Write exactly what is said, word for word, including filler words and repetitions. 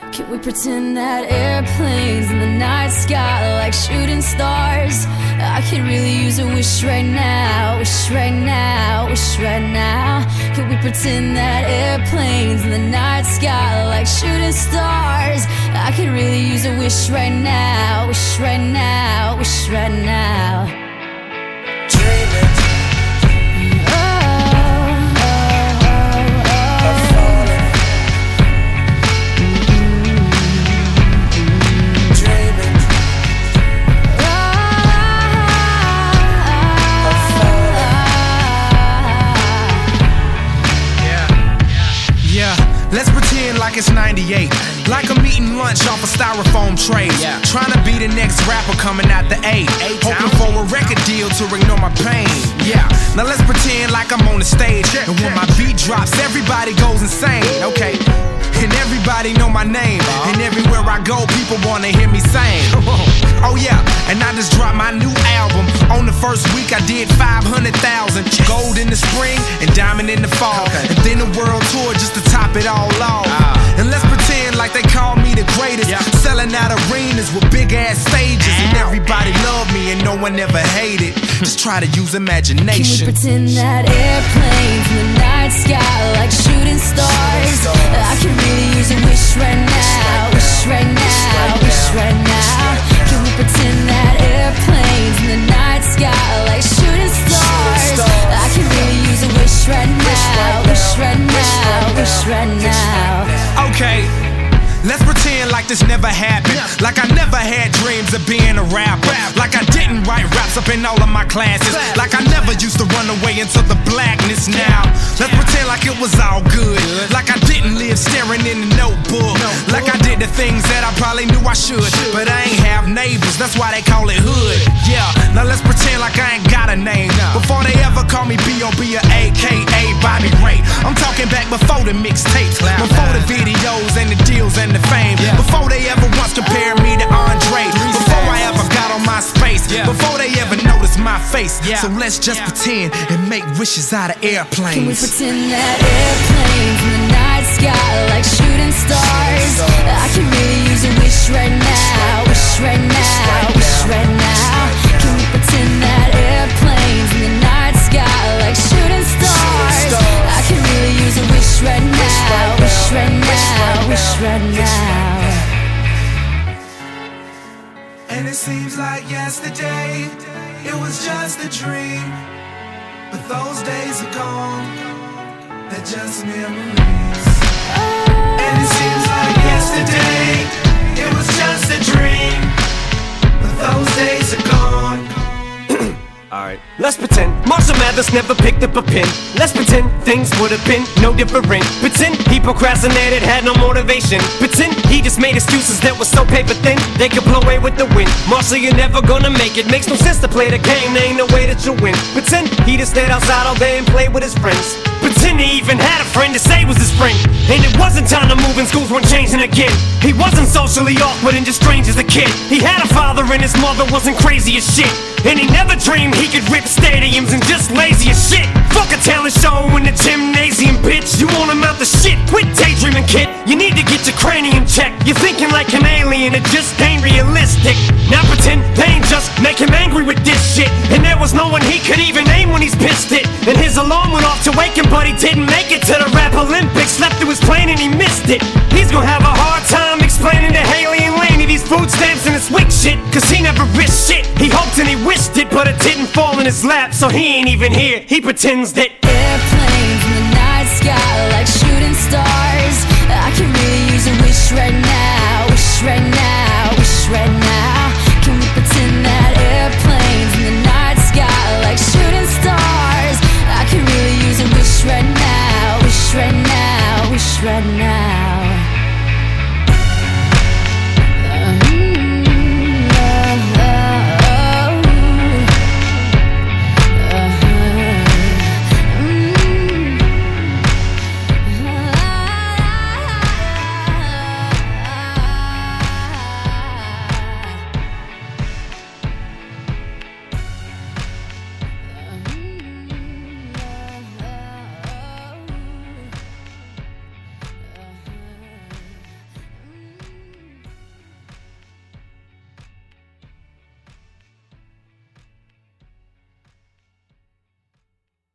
Can we pretend that airplanes in the night sky like shooting stars? I could really use a wish right now, wish right now, wish right now. Can we pretend that airplanes in the night sky like shooting stars? I could really use a wish right now, wish right now, wish right now. Dreaming. Let's pretend like it's ninety-eight, like I'm eating lunch off a styrofoam tray. Yeah. Trying to be the next rapper coming out the eight, hoping for a record deal to ignore my pain. Yeah, now let's pretend like I'm on the stage, and when my beat drops, everybody goes insane. Okay, and everybody know my name, and everywhere I go, people wanna hear me sing. Oh yeah, and I just dropped my new album. On the first week I did five hundred thousand. Gold in the spring and diamond in the fall, and then a world tour just to top it all off. And let's pretend like they call me the greatest, selling out arenas with big ass stages, and everybody love me and no one ever hated. Just try to use imagination. Can we pretend that airplanes in the night sky like shooting stars? I could really use a wish right now, wish right now, wish right now. Can we pretend that airplanes in the night sky like shooting stars? I could really use a wish right now, wish right now, wish right now. Okay, let's pretend like this never happened, like I never had dreams of being a rapper, like I didn't write raps up in all of my classes, like I never used to run away into the blackness. Now let's pretend like it was all good, like I didn't live staring in the notebook, like I did the things that I probably knew I should, but I ain't have neighbors, that's why they call it hood. Yeah, now let's pretend like I ain't got a name, before they ever call me B O B or A K A Bobby Ray. I'm talking back before the mixtapes, before the videos and the deals and the fame, before they ever once compared me to Andre, before I ever got on my space, before they ever noticed my face. So let's just pretend and make wishes out of airplanes. Can we pretend that airplanes in the night sky like shooting stars? I can really use a wish right now, wish right now, wish right now. Can we pretend that airplanes in the night sky like shooting stars? I can really use a wish right now, wish right now, wish right now. And it seems like yesterday, it was just a dream, but those days are gone, they're just memories. And it seems like yesterday, it was just a dream, but those days are gone. Alright, let's pretend Marshall Mathers never picked up a pen. Let's pretend things would have been no different. Pretend he procrastinated, had no motivation. Pretend he just made excuses that were so paper thin they could blow away with the wind. Marshall, you're never gonna make it. Makes no sense to play the game, there ain't no way that you'll win. Pretend he just stayed outside all day and played with his friends. Pretend he even had a friend to say was his friend. And it wasn't time to move and schools weren't changing again. He wasn't socially awkward and just strange as a kid. He had a father and his mother wasn't crazy as shit. And he never dreamed he could rip stadiums and just lazy as shit. Fuck a talent show in the gymnasium, bitch. You want him out the shit, quit daydreaming, kid. You need to get your cranium checked. You're thinking like an alien, it just ain't realistic. Now pretend pain just make him angry with this shit. And there was no one he could even name when he's pissed it. And his alarm went off to wake him, but he didn't make it to the rap Olympics. Slept through his plane and he missed it. He's gonna have a hard time explaining to Haley and Laney these food stamps and this wick shit, cause he never risked shit. He hoped and he wished it, but it didn't fall in his lap, so he ain't even here. He pretends that airplanes in the night sky like shooting stars. I can really use a wish right now, wish right now, wish right now.